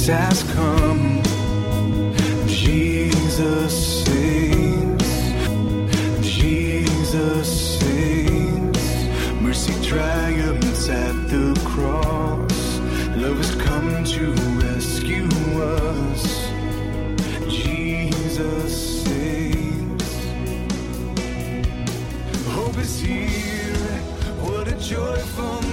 has come. Jesus saves. Jesus saves. Mercy triumphs at the cross. Love has come to rescue us. Jesus saves. Hope is here. What a joyful